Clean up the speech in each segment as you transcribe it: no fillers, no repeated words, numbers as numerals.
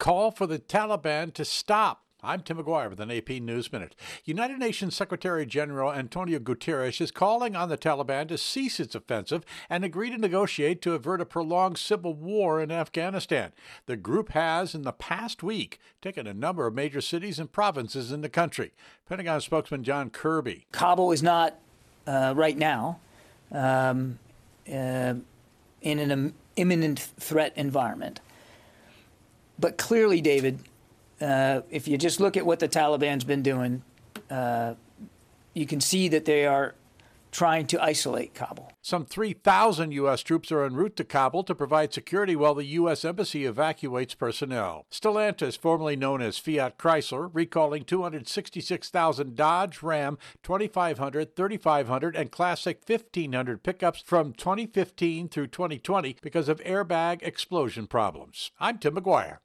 call for the Taliban to stop. I'm Tim McGuire with an AP News Minute. United Nations Secretary General Antonio Guterres is calling on the Taliban to cease its offensive and agree to negotiate to avert a prolonged civil war in Afghanistan. The group has, in the past week, taken a number of major cities and provinces in the country. Pentagon spokesman John Kirby. Kabul is not, right now, in an imminent threat environment. But clearly, David, if you just look at what the Taliban's been doing, you can see that they are trying to isolate Kabul. Some 3,000 U.S. troops are en route to Kabul to provide security while the U.S. Embassy evacuates personnel. Stellantis, formerly known as Fiat Chrysler, recalling 266,000 Dodge Ram 2500, 3500, and Classic 1500 pickups from 2015 through 2020 because of airbag explosion problems. I'm Tim McGuire.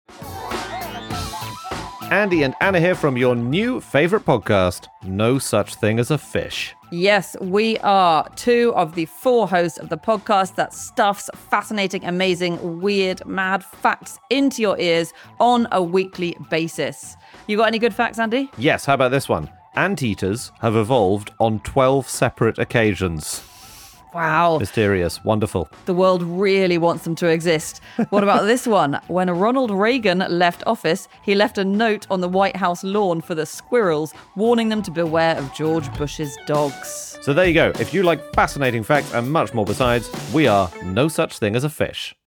Andy and Anna here from your new favourite podcast, No Such Thing as a Fish. Yes, we are two of the four hosts of the podcast that stuffs fascinating, amazing, weird, mad facts into your ears on a weekly basis. You got any good facts, Andy? Yes, how about this one? Anteaters have evolved on 12 separate occasions. Wow. Mysterious. Wonderful. The world really wants them to exist. What about this one? When Ronald Reagan left office, he left a note on the White House lawn for the squirrels, warning them to beware of George Bush's dogs. So there you go. If you like fascinating facts and much more besides, we are No Such Thing as a Fish.